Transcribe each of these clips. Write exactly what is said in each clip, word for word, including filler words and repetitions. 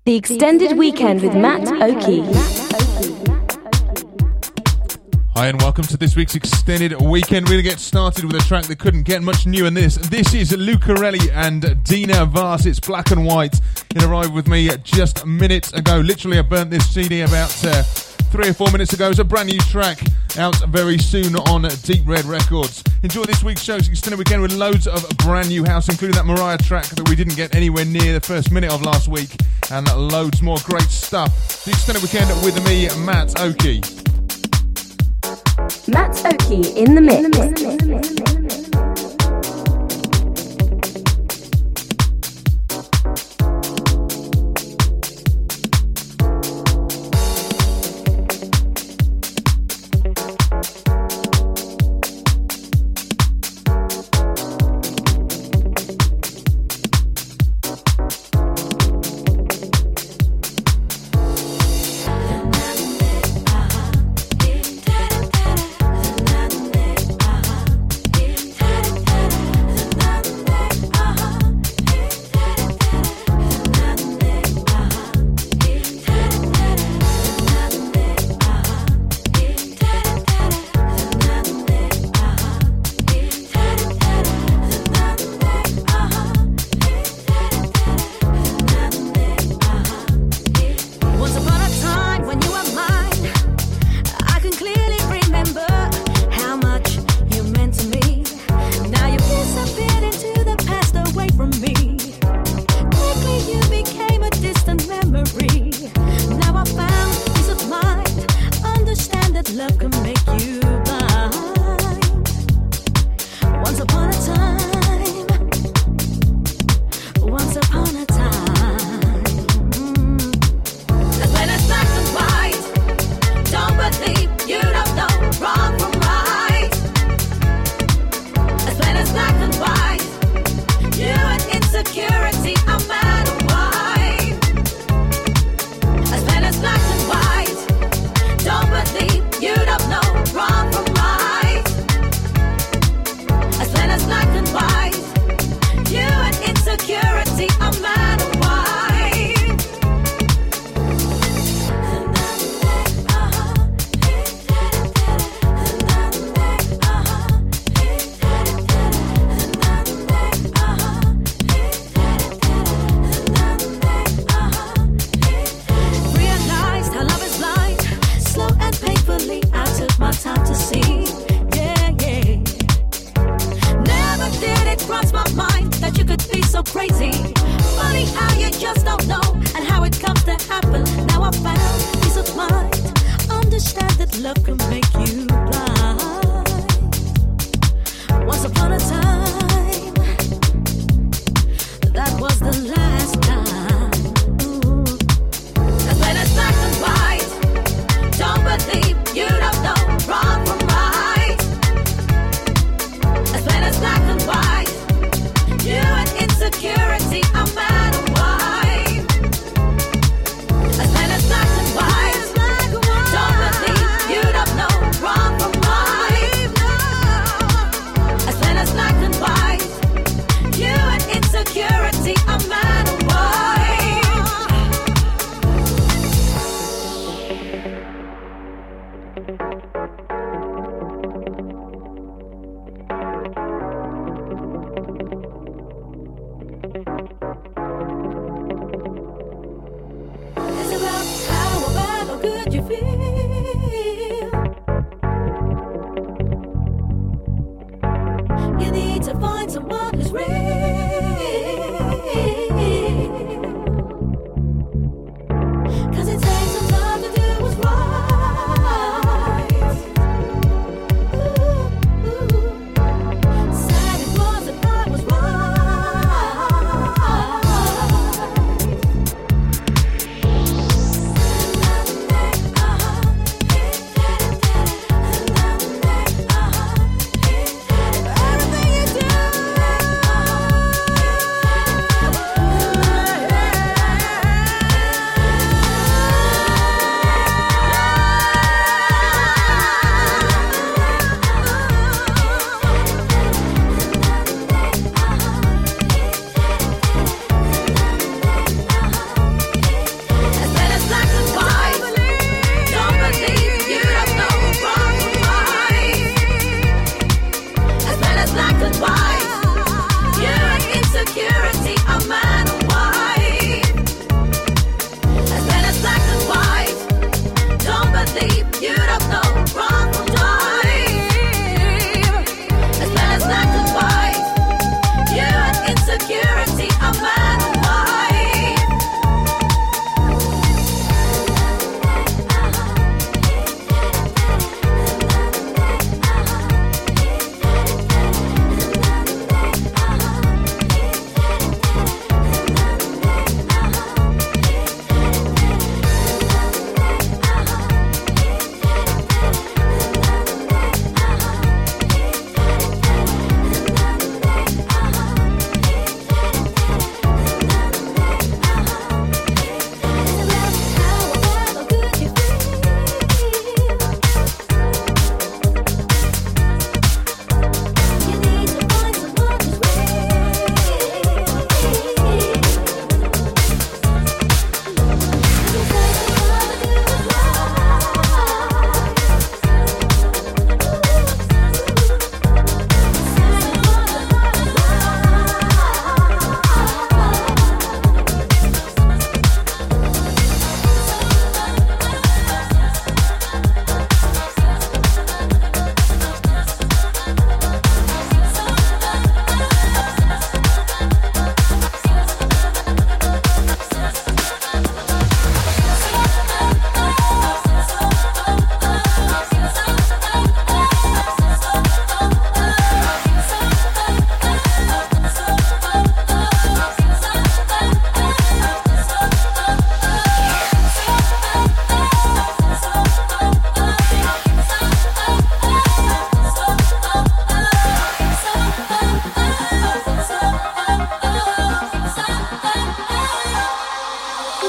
The Extended Weekend with Matt Oakey. Hi and welcome to this week's Extended Weekend. We're going to get started with a track that couldn't get much newer than this. This is Lucarelli and Dina Vars. It's Black and White. It arrived with me just minutes ago. Literally, I burnt this C D about uh, three or four minutes ago. It's a brand new track out very soon on Deep Red Records. Enjoy this week's show's Extended Weekend with loads of brand new house, including that Mariah track that we didn't get anywhere near the first minute of last week, and loads more great stuff. The Extended Weekend with me, Matt Oakey. Matt Oakey in the mix. In the mix. In the mix. Uh-huh.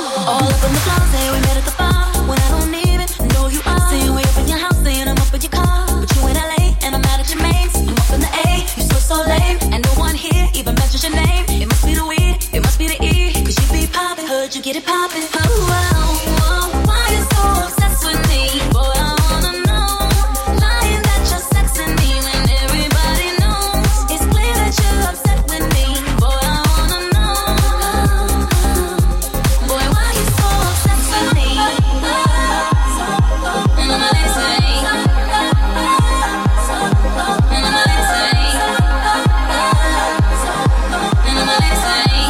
All up on the floor, say we met at the bar. When I don't even know you are. Saying we up in your house, saying I'm up in your car. But you in L A and I'm mad at your mates. I'm up in the A, you so so lame. And no one here even mentions your name. It must be the weed, it must be the E. Cause you be poppin', heard you get it poppin'. Oh, oh, oh, why you so obsessed with me? Boy, I wanna know. Lying that you're sexing me when everybody knows. It's clear that you're upset with me. Boy, I wanna know. Boy, why you so obsessed with me? And I'm listening. And I'm listening. And I'm listening.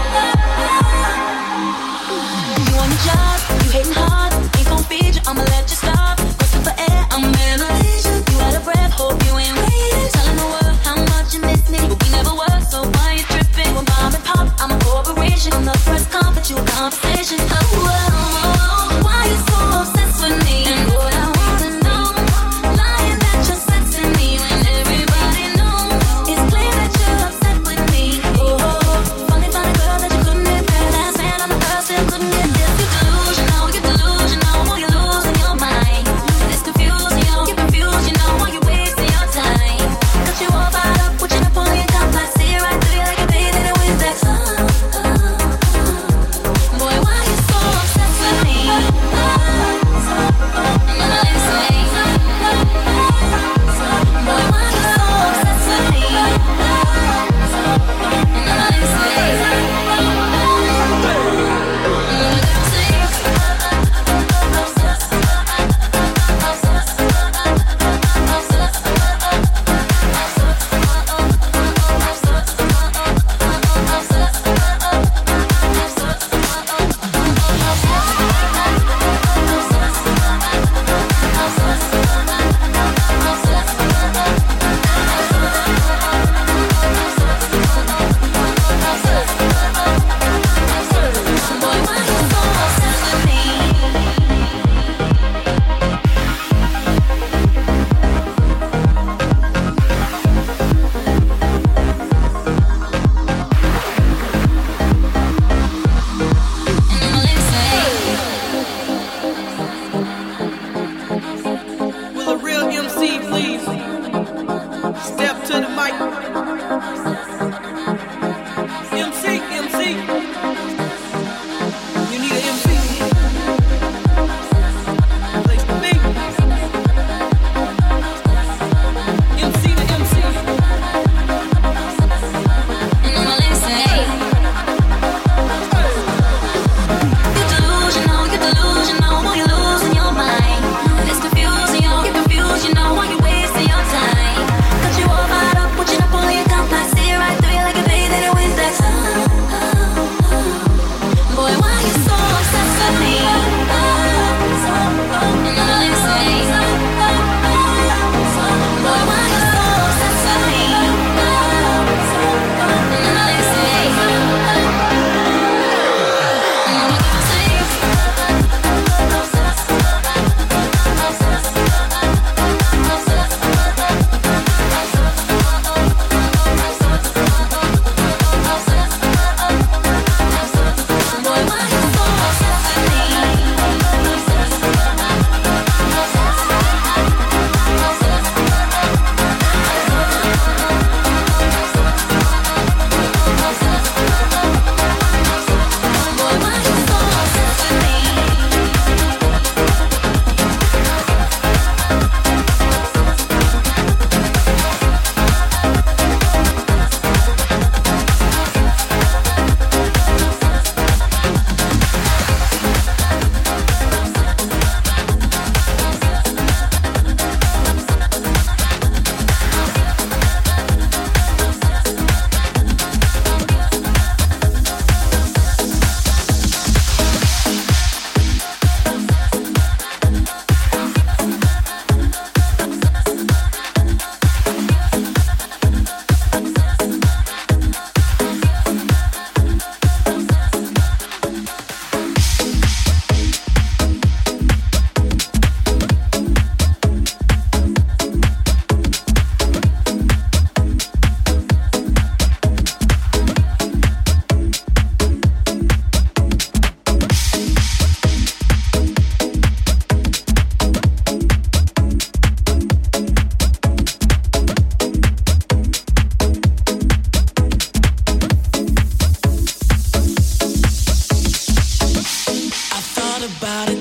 You on your job, you hating hard. Ain't gon' feed you, I'ma let you starve. Question for air, I'm in a leisure. You out of breath, hope you ain't waiting. Telling the world how much you miss me, but we never were, so why you tripping? When mom and pop, I'm a corporation. I'm the first come, but you a conversation. Oh, oh, oh, why you so obsessed with me? And boy, I wanna know. Lying that you're sexing me when everybody knows. It's clear that you're upset with me. Oh, oh, oh. Finally found a girl that you couldn't impress. Last man on the earth still couldn't get this. You delusional, you're delusional. You're losing your mind. It's confusing, you're confused. You know why you're wasting your time. Got you all fired up with your Napoleon complex. See it right through you like a baby in a Windex. Oh, oh, oh. Boy, why you so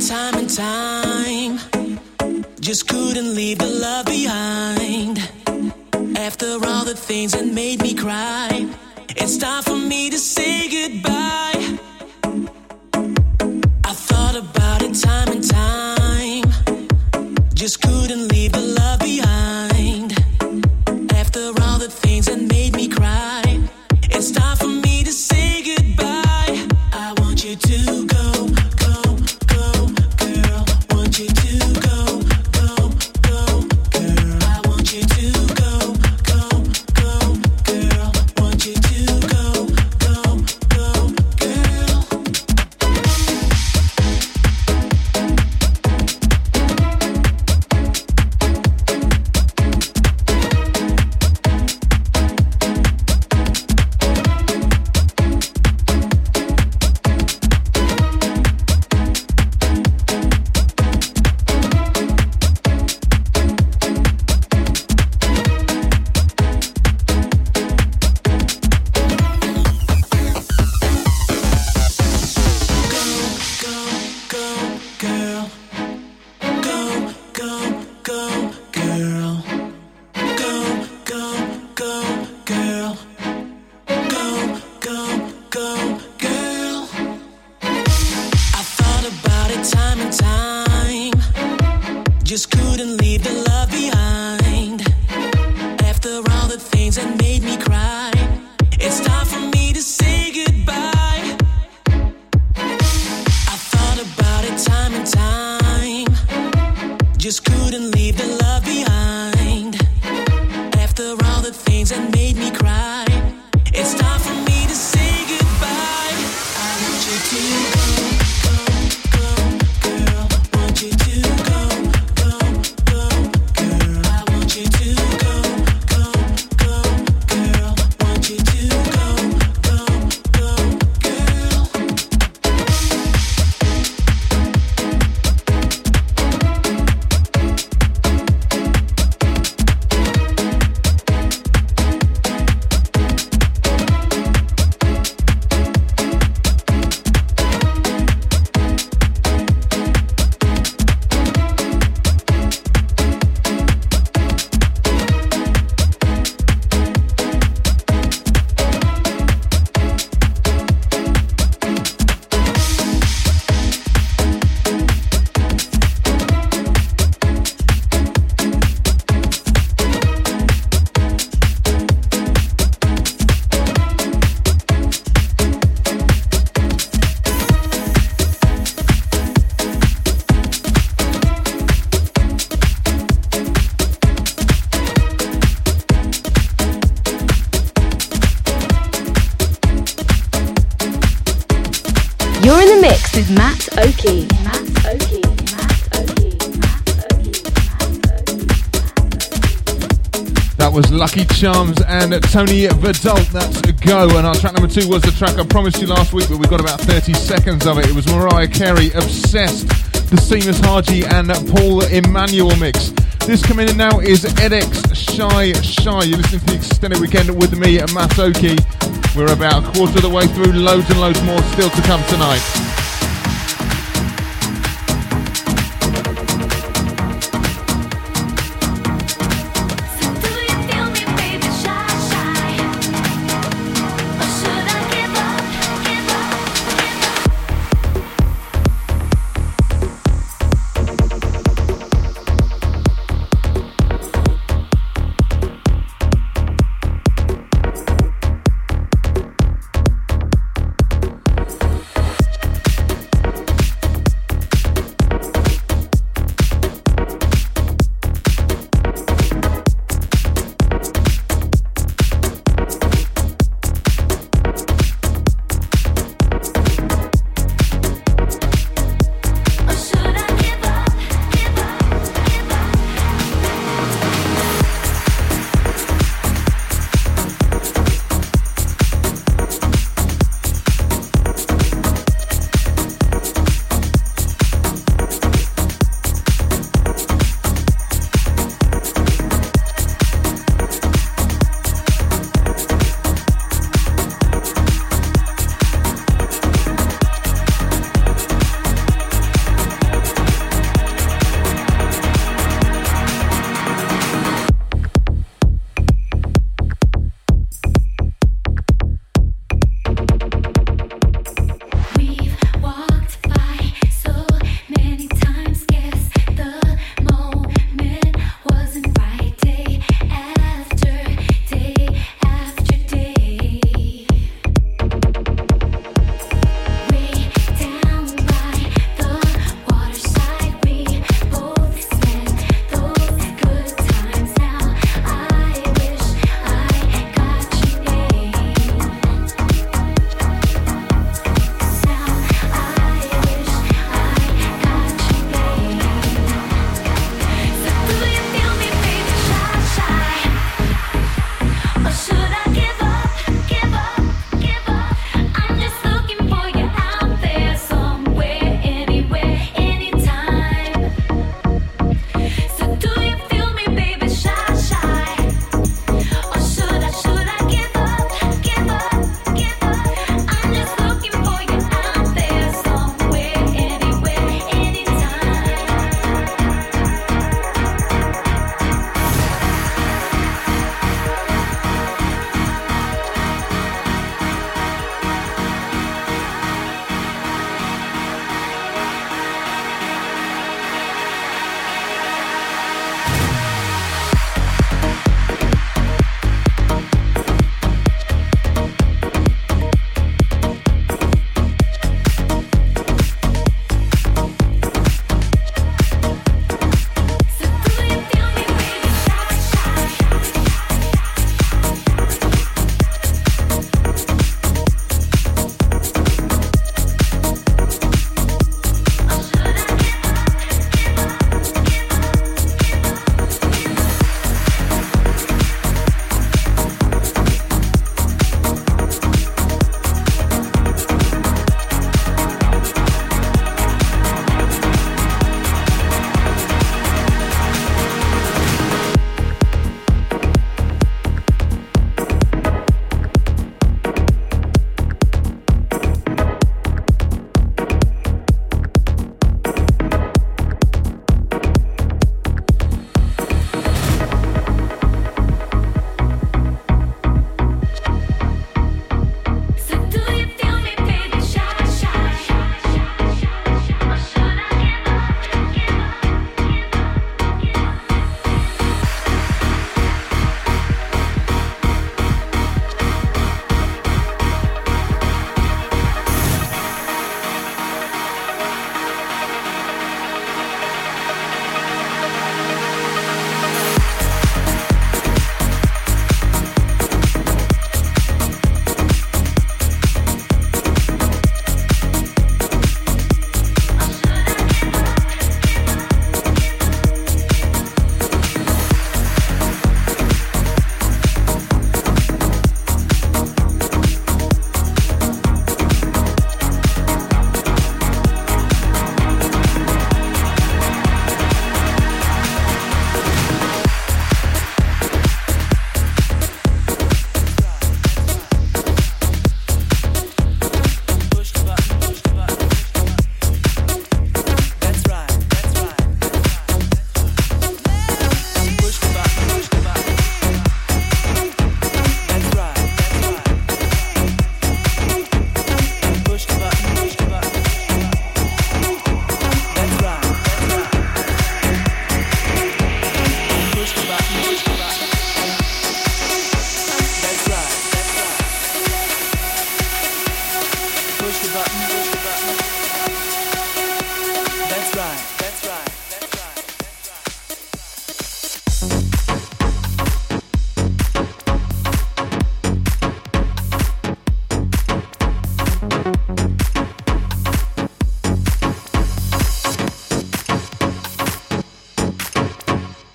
time and time. Just couldn't leave the love behind. After all the things that made me cry, it's time for me to say goodbye. I thought about it time and time. Just couldn't leave the love behind. After all the things that made me cry, it's time for me to say goodbye. I want you to go, go, go, girl. Want you to go, go, go, girl. I want you to go, go, go, girl. Want you to go, go, go, girl. Just couldn't leave the love behind. After all the things that made me cry, it's time for me to say goodbye. I thought about it time and time. Just couldn't leave the love behind. After all the things that made me cry, it's time for me to say goodbye. I want you to go, go, go, girl. Want you to go. You're in the mix with Matt Oakey. Matt Oakey. Matt Oakey. Matt Oakey. That was Lucky Charms and Tony Vidal. That's a go. And our track number two was the track I promised you last week, but we got about thirty seconds of it. It was Mariah Carey, Obsessed, the Seamus Haji and Paul Emmanuel mix. This coming in now is edX, Shy Shy. You're listening to the extended weekend with me, Matt Oakey. We're about a quarter of the way through, loads and loads more still to come tonight.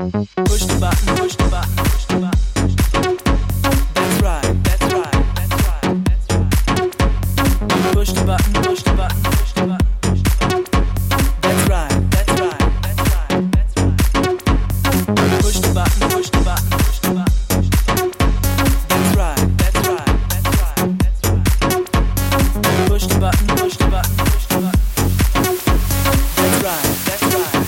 Push the button, push the button, push the button. That's right, that's right, that's right, that's right. Push the button, push the button, push the button, push the button. That's right, that's right, that's right, that's right. Push the button, push the button, push the button, push the button. That's right, that's right, that's right, that's right. Push the button, push the button, push the button. That's right, that's right, that's right.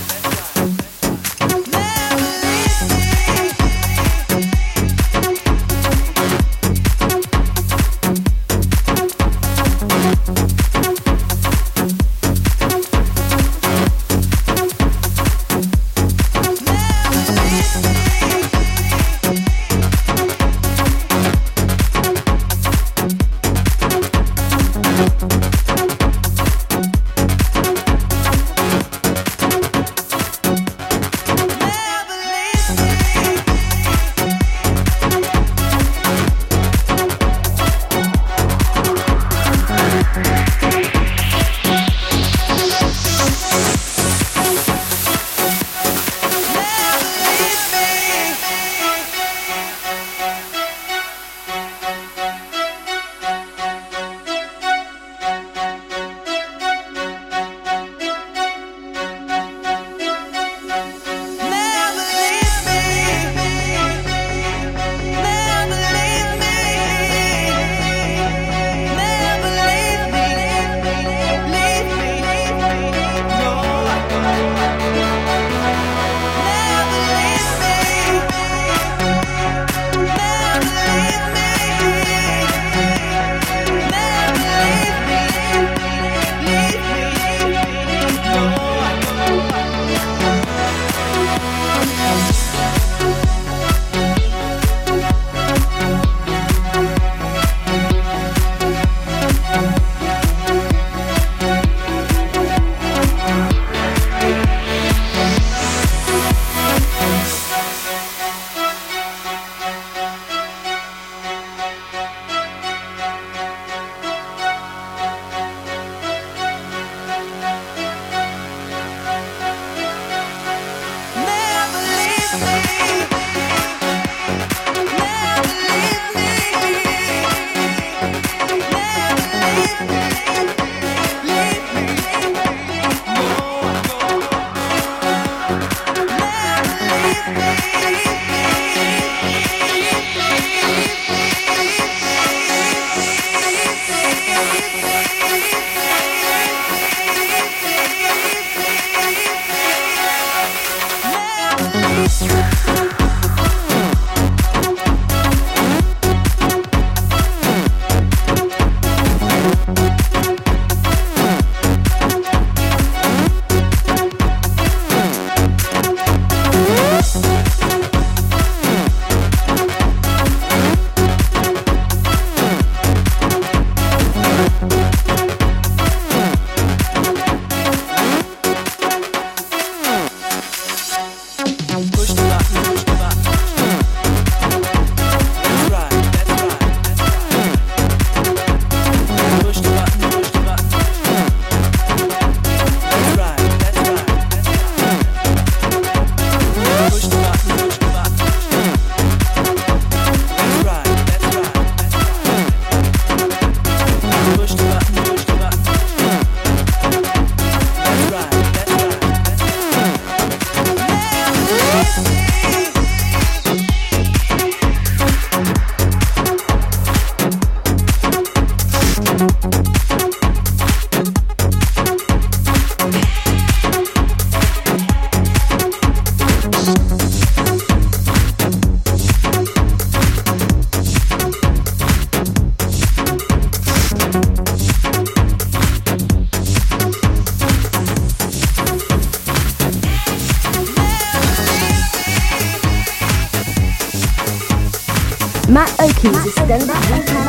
Matt Oakey's extended weekend.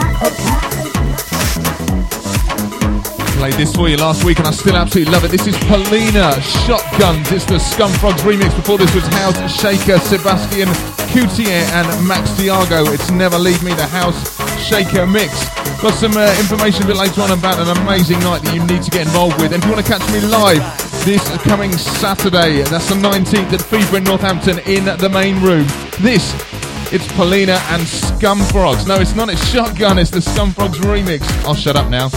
Played this for you last week and I still absolutely love it. This is Polina Shotguns. It's the Scumfrogs remix. Before this was House Shaker, Sebastian Coutier and Max Diago. It's Never Leave Me, the House Shaker mix. Got some uh, information a bit later on about an amazing night that you need to get involved with. And if you want to catch me live this coming Saturday. That's the nineteenth at FIFA in Northampton in the main room. This, it's Polina and Scumfrogs. No, it's not, it's Shotgun, it's the Scumfrogs remix. I'll shut up now.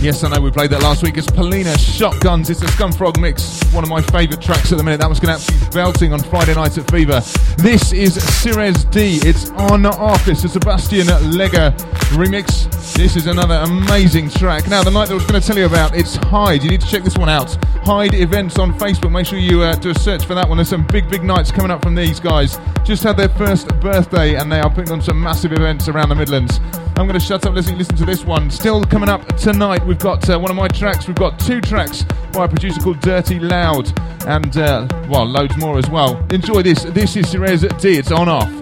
Yes, I know we played that last week. It's Polina Shotguns. It's a Scumfrog mix. One of my favourite tracks at the minute. That was going to absolutely belting on Friday night at Fever. This is Ceres D. It's On Off. It's a Sebastian Lega remix. This is another amazing track. Now, the night that I was going to tell you about, it's Hyde. You need to check this one out. Hyde Events on Facebook. Make sure you uh, do a search for that one. There's some big, big nights coming up from these guys. Just had their first birthday and they are putting on some massive events around the Midlands. I'm going to shut up, listen, listen to this one. Still coming up tonight, we've got uh, one of my tracks. We've got two tracks by a producer called Dirty Loud and, uh, well, loads more as well. Enjoy this. This is Ceres D. It's On Off.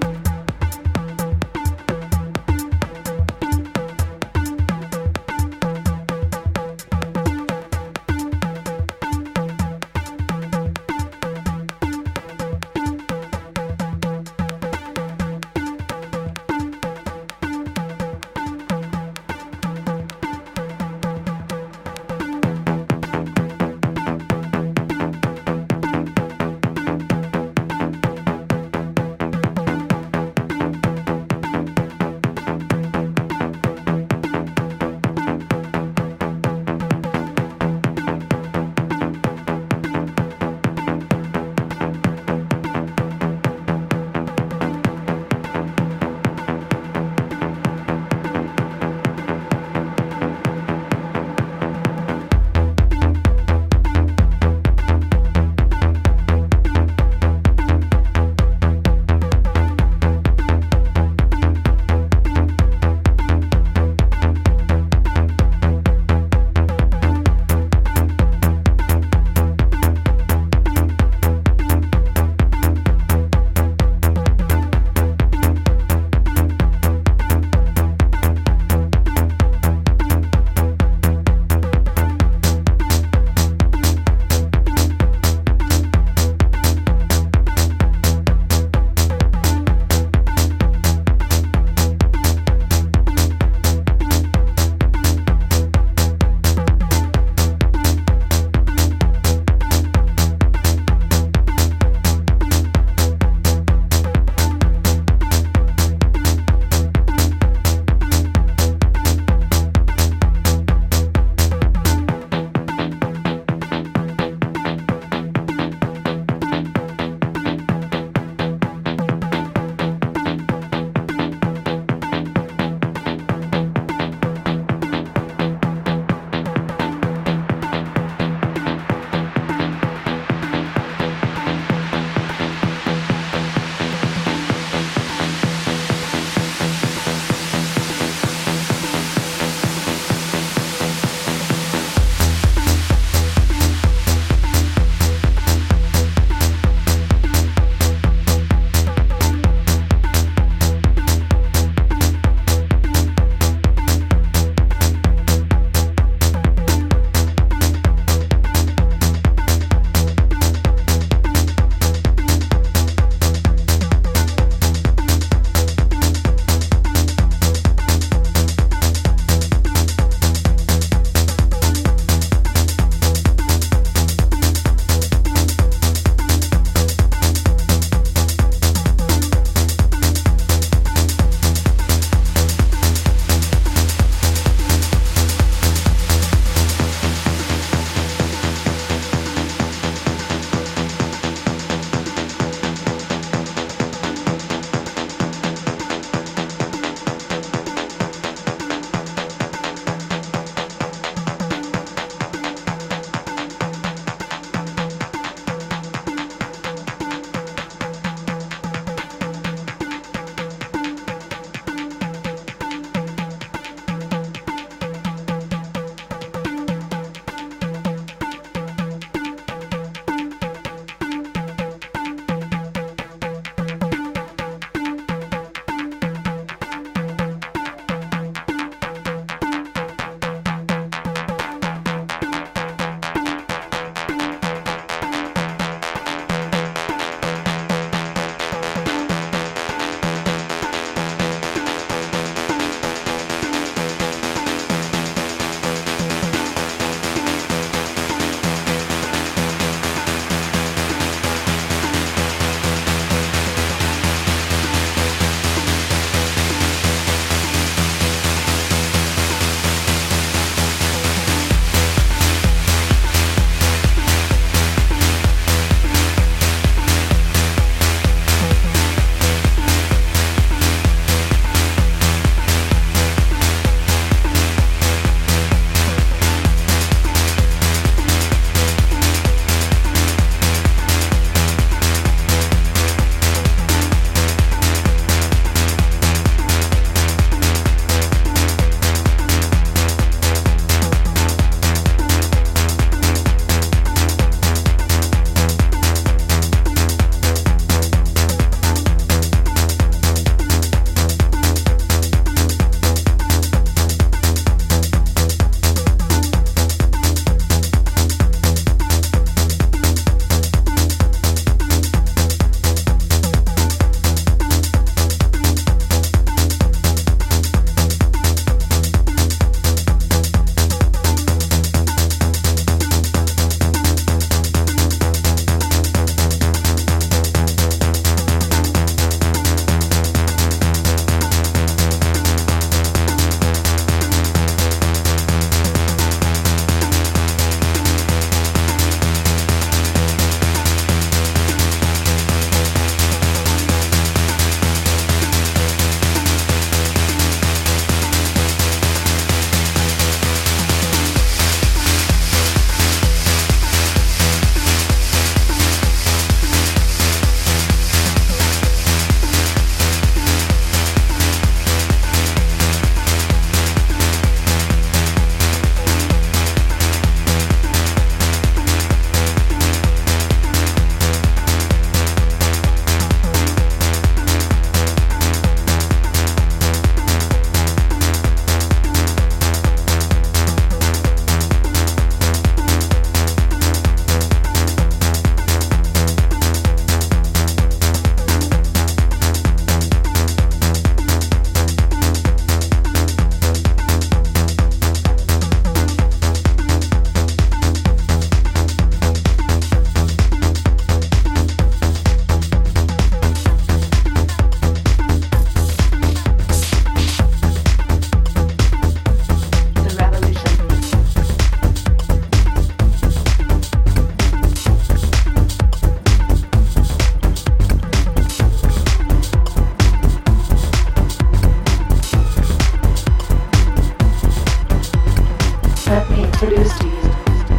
introduce to you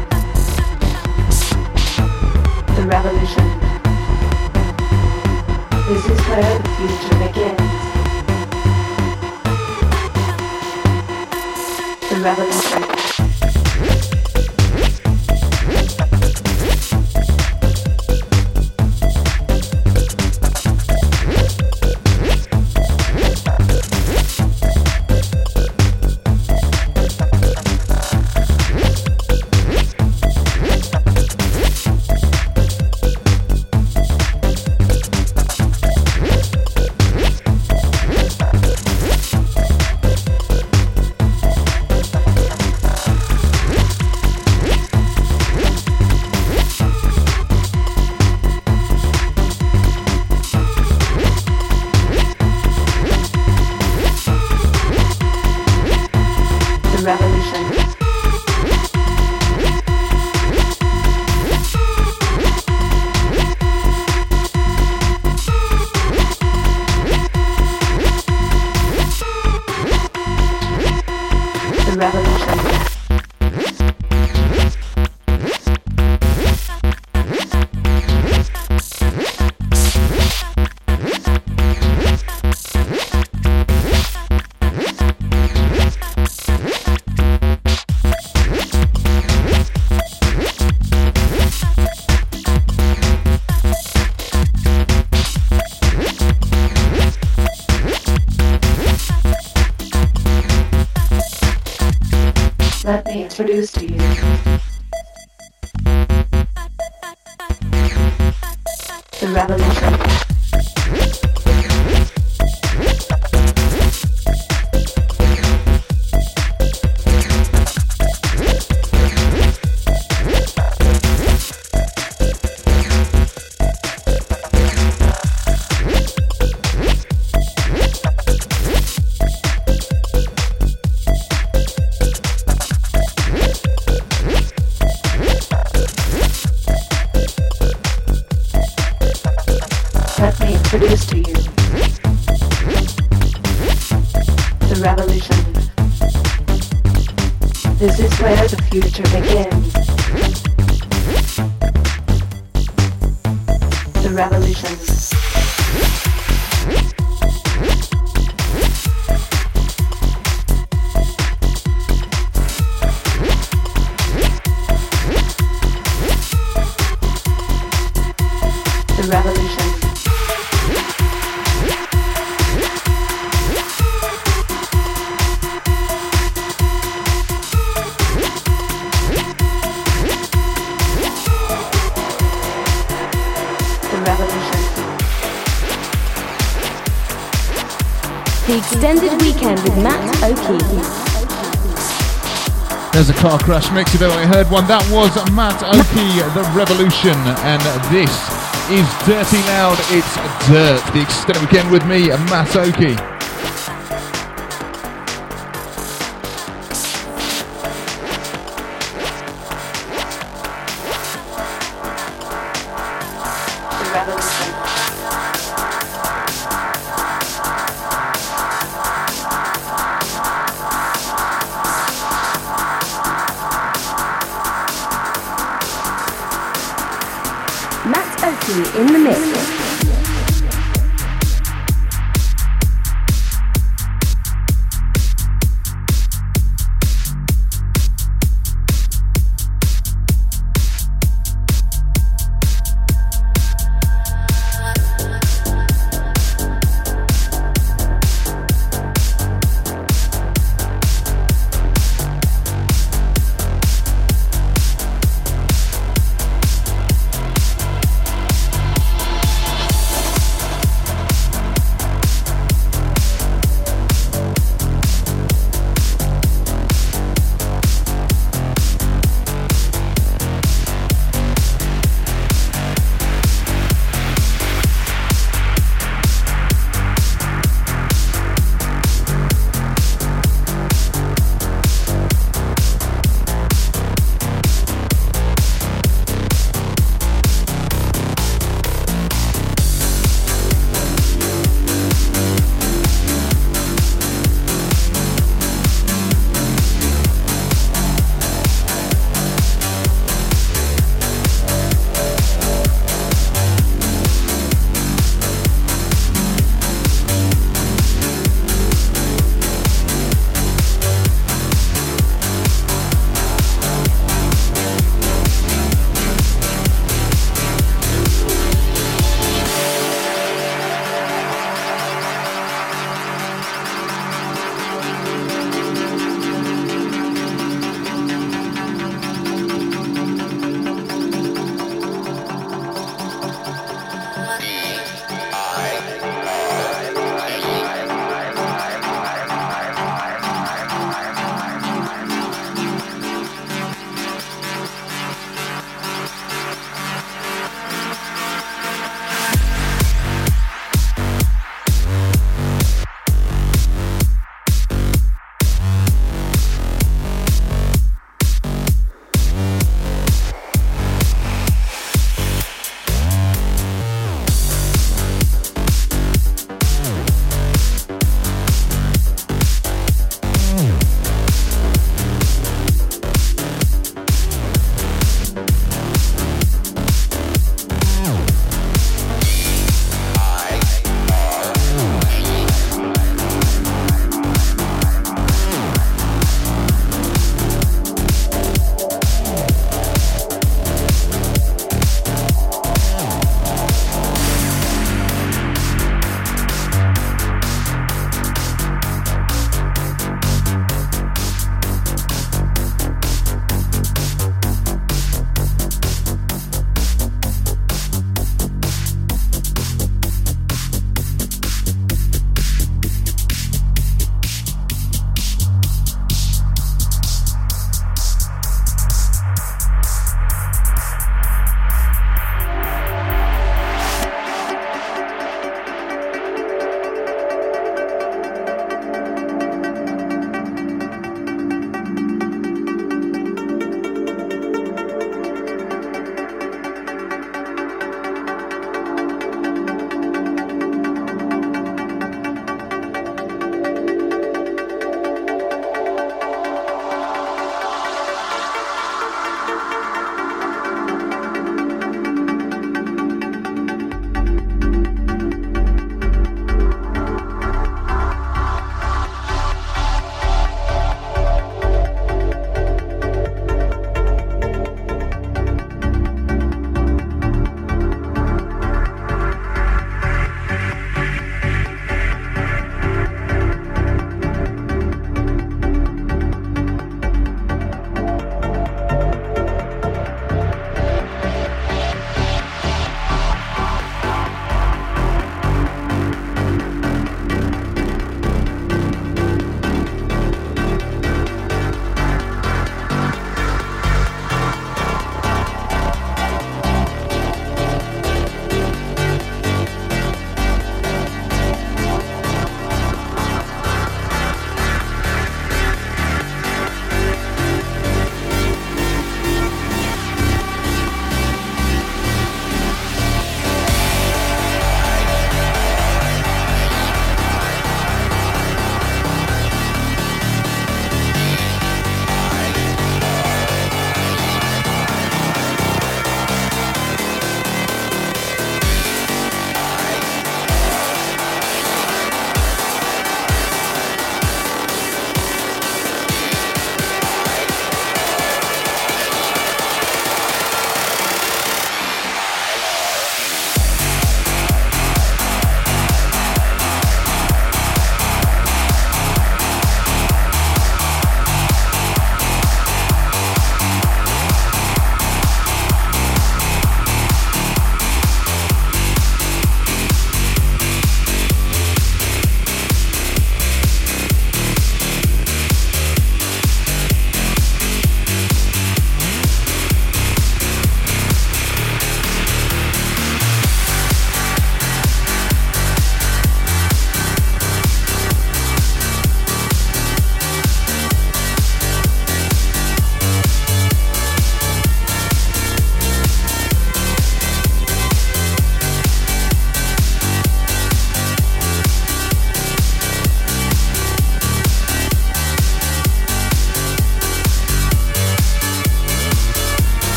the revolution. This is where the future begins. The revolution. Let me introduce to you the revolution. Let me introduce to you the revolution. This is where the future begins. The revolution. The revolution. The extended weekend with Matt O'Key. There's a car crash mix if ever I heard one. That was Matt O'Key, The Revolution, and this is Dirty Loud, It's Dirt. The extended weekend with me, Matt O'Key. In the mix.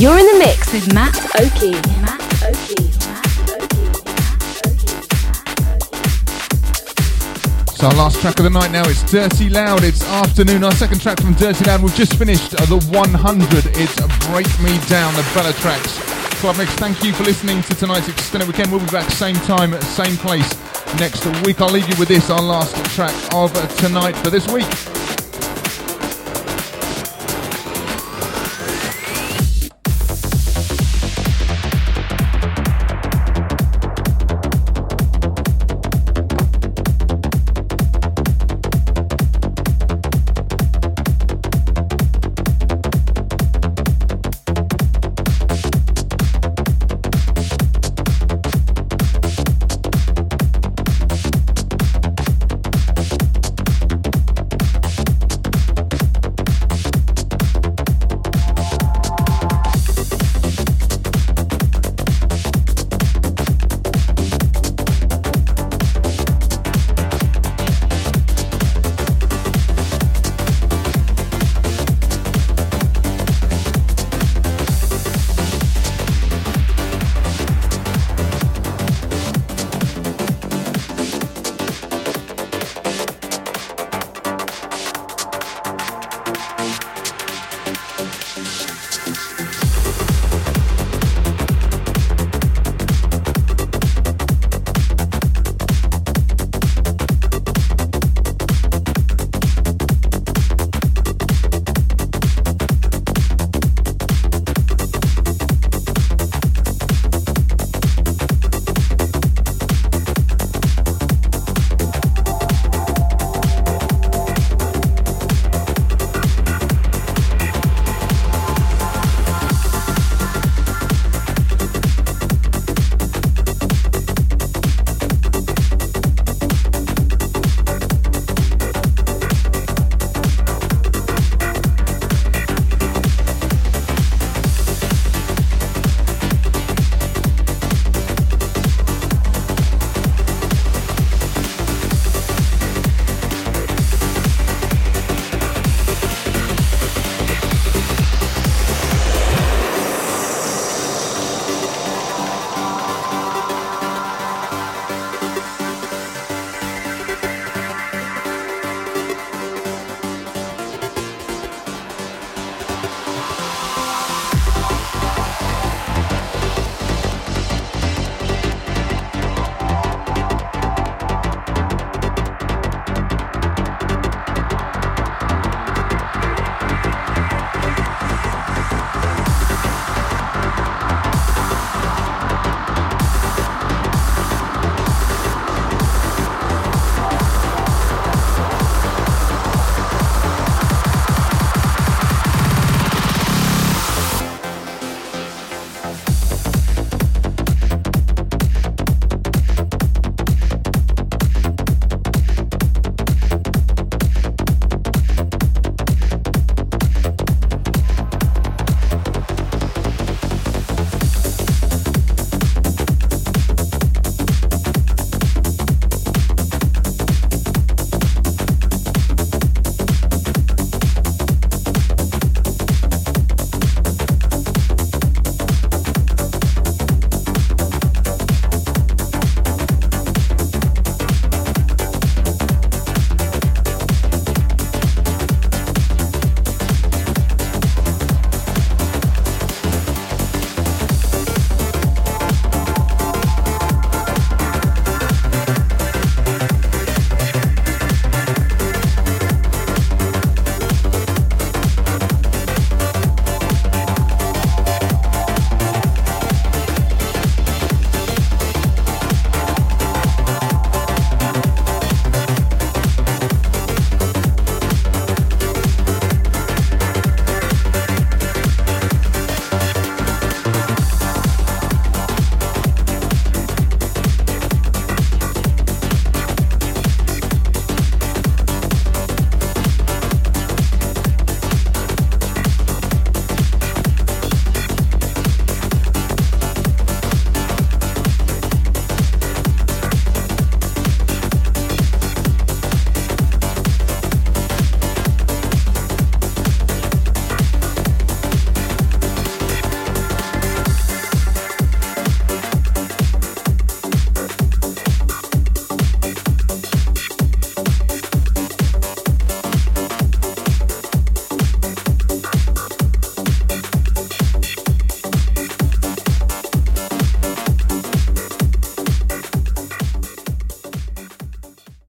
You're in the mix with Matt Oakey. Matt Oakey. So our last track of the night now, it's Dirty Loud, it's Afternoon. Our second track from Dirty Loud, we've just finished uh, the one hundred, it's Break Me Down, the Bella Tracks Club Mix. Thank you for listening to tonight's extended weekend. We'll be back same time, same place next week. I'll leave you with this, our last track of uh, tonight for this week.